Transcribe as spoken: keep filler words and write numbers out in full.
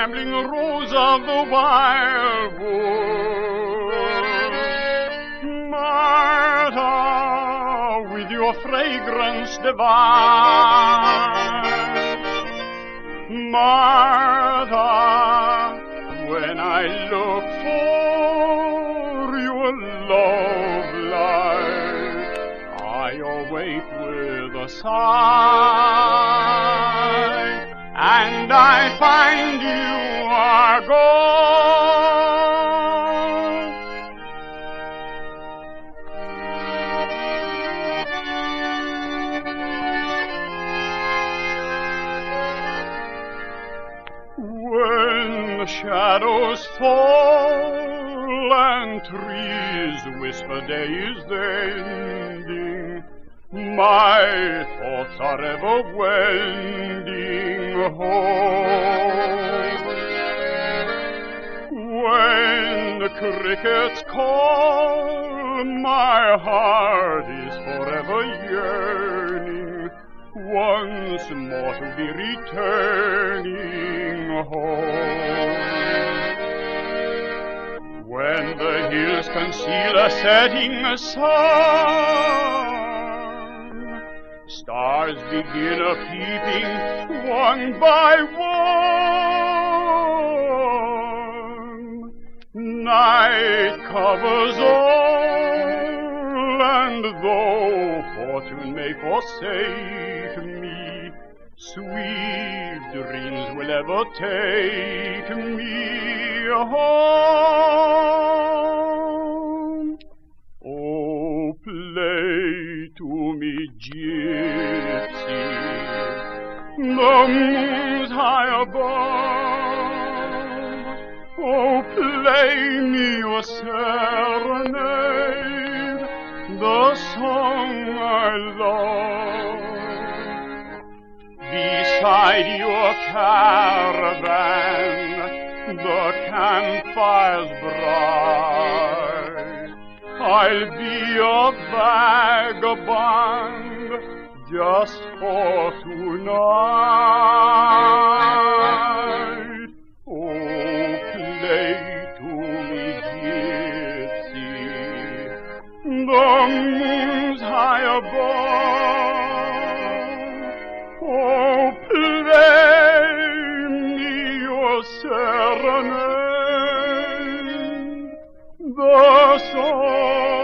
rambling rose of the wildwood. Martha, with your fragrance divine. Martha, when I look for your love light, I awake with a sigh, and I find you are gone. When the shadows fall and trees whisper day is ending, my thoughts are ever wending home. When the crickets call, my heart is forever yearning once more to be returning home. When the hills conceal a setting sun, stars begin a-peeping one by one. Night covers all, and though fortune may forsake me, sweet dreams will ever take me home. Oh, play to me, gypsy, the moon's high above. Oh, play me your serenade, the song I love. Beside your caravan, the campfire's bright, I'll be a vagabond just for tonight. Oh, play to me, gypsy, the moon's high above. Oh, play me your serenade, the song